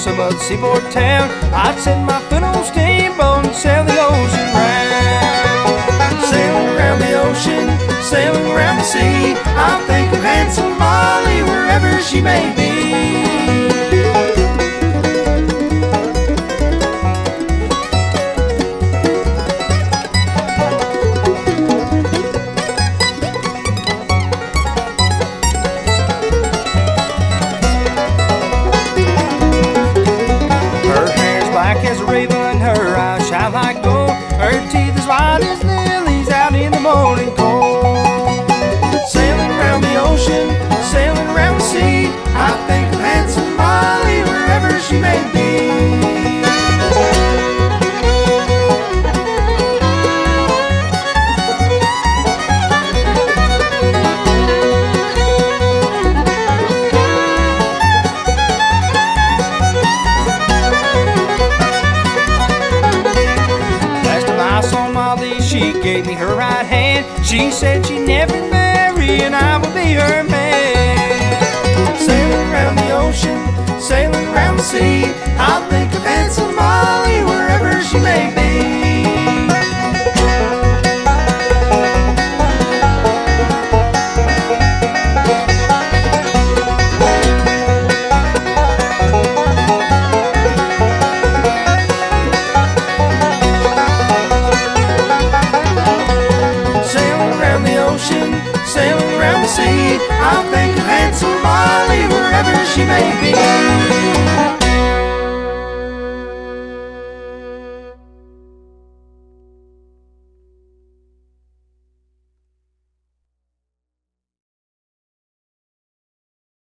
some other seaport town, I'd send my foot on steamboat and sail the ocean round. Sailing around the ocean, sailing around the sea, I think of handsome Molly wherever she may be. As a raven, her eyes shine like gold. Her teeth as white as lilies out in the morning cold. Sailing around the ocean, sailing around the sea, I think of handsome Molly wherever she may be. She gave me her right hand. She said she'd never marry and I would be her man. Sailing around the ocean, sailing around the sea, I think of handsome Molly wherever she may be. Sailing around the sea, I think of handsome Molly wherever she may be.